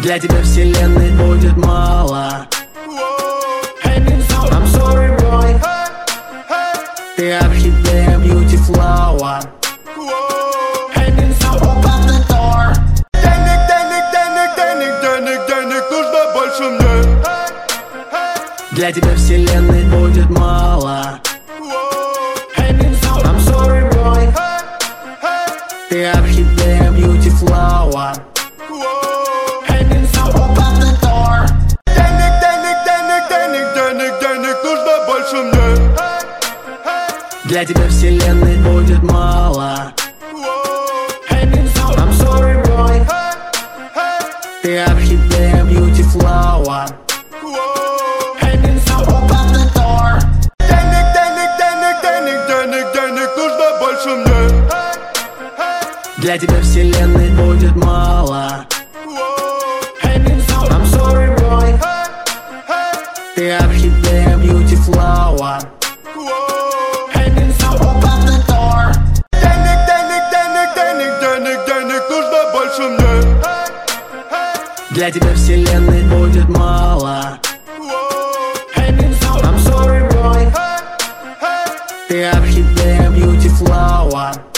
Для тебя вселенной будет мало. I'm sorry, boy. Ты орхидея, beauty flower. Open the door. Денег, денег, денег, денег, денег, денег нужно больше мне. Для тебя вселенной будет мало. I'm sorry, boy. Ты орхидея, beauty flower. Open the door. Денег, денег, денег, денег, денег, денег нужно больше мне. Для тебя вселенной будет мало. I'm sorry, boy. Ты орхидея, beauty flower. Open the door. Денег, денег, денег, денег, денег, денег нужно больше мне. Для тебя вселенной будет мало. I'm sorry, boy. Ты орхидея, beauty flower. Open the door. Денег, денег, денег, денег, денег, денег нужно больше мне. Для тебя вселенной будет мало. I'm sorry, boy. Ты орхидея, beauty flower.